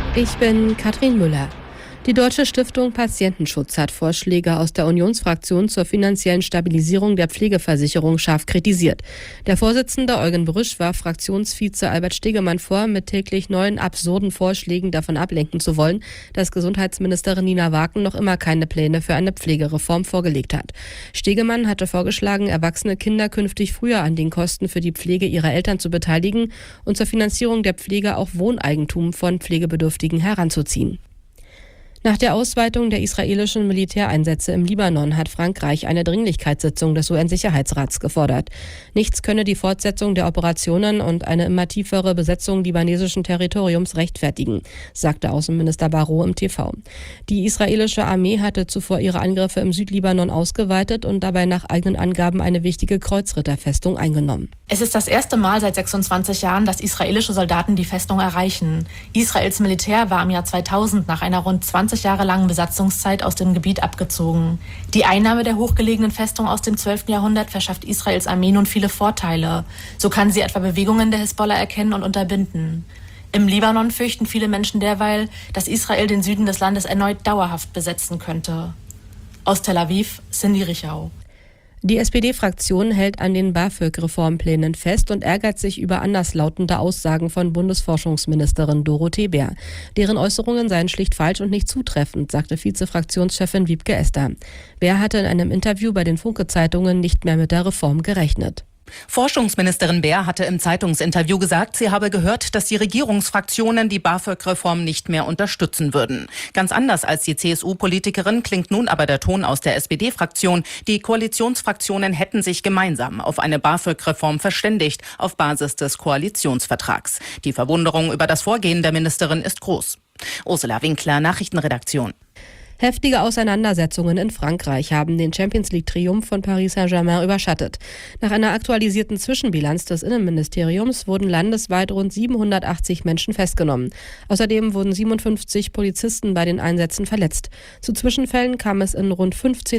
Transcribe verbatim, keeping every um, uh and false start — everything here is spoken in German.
Ich bin Katrin Müller. Die Deutsche Stiftung Patientenschutz hat Vorschläge aus der Unionsfraktion zur finanziellen Stabilisierung der Pflegeversicherung scharf kritisiert. Der Vorsitzende Eugen Brüsch warf Fraktionsvize Albert Stegemann vor, mit täglich neuen absurden Vorschlägen davon ablenken zu wollen, dass Gesundheitsministerin Nina Wagen noch immer keine Pläne für eine Pflegereform vorgelegt hat. Stegemann hatte vorgeschlagen, erwachsene Kinder künftig früher an den Kosten für die Pflege ihrer Eltern zu beteiligen und zur Finanzierung der Pflege auch Wohneigentum von Pflegebedürftigen heranzuziehen. Nach der Ausweitung der israelischen Militäreinsätze im Libanon hat Frankreich eine Dringlichkeitssitzung des U N-Sicherheitsrats gefordert. Nichts könne die Fortsetzung der Operationen und eine immer tiefere Besetzung libanesischen Territoriums rechtfertigen, sagte Außenminister Barrot im T V. Die israelische Armee hatte zuvor ihre Angriffe im Südlibanon ausgeweitet und dabei nach eigenen Angaben eine wichtige Kreuzritterfestung eingenommen. Es ist das erste Mal seit sechsundzwanzig Jahren, dass israelische Soldaten die Festung erreichen. Israels Militär war im Jahr zweitausend nach einer rund zwanzig Jahre langen Besatzungszeit aus dem Gebiet abgezogen. Die Einnahme der hochgelegenen Festung aus dem zwölften Jahrhundert verschafft Israels Armee nun viele Vorteile. So kann sie etwa Bewegungen der Hisbollah erkennen und unterbinden. Im Libanon fürchten viele Menschen derweil, dass Israel den Süden des Landes erneut dauerhaft besetzen könnte. Aus Tel Aviv, Cindy Richau. Die S P D-Fraktion hält an den BAföG-Reformplänen fest und ärgert sich über anderslautende Aussagen von Bundesforschungsministerin Dorothee Bär. Deren Äußerungen seien schlicht falsch und nicht zutreffend, sagte Vize-Fraktionschefin Wiebke Esther. Bär hatte in einem Interview bei den Funke-Zeitungen nicht mehr mit der Reform gerechnet. Forschungsministerin Bär hatte im Zeitungsinterview gesagt, sie habe gehört, dass die Regierungsfraktionen die BAföG-Reform nicht mehr unterstützen würden. Ganz anders als die C S U-Politikerin klingt nun aber der Ton aus der S P D-Fraktion. Die Koalitionsfraktionen hätten sich gemeinsam auf eine BAföG-Reform verständigt, auf Basis des Koalitionsvertrags. Die Verwunderung über das Vorgehen der Ministerin ist groß. Ursula Winkler, Nachrichtenredaktion. Heftige Auseinandersetzungen in Frankreich haben den Champions-League-Triumph von Paris Saint-Germain überschattet. Nach einer aktualisierten Zwischenbilanz des Innenministeriums wurden landesweit rund siebenhundertachtzig Menschen festgenommen. Außerdem wurden siebenundfünfzig Polizisten bei den Einsätzen verletzt. Zu Zwischenfällen kam es in rund fünfzehn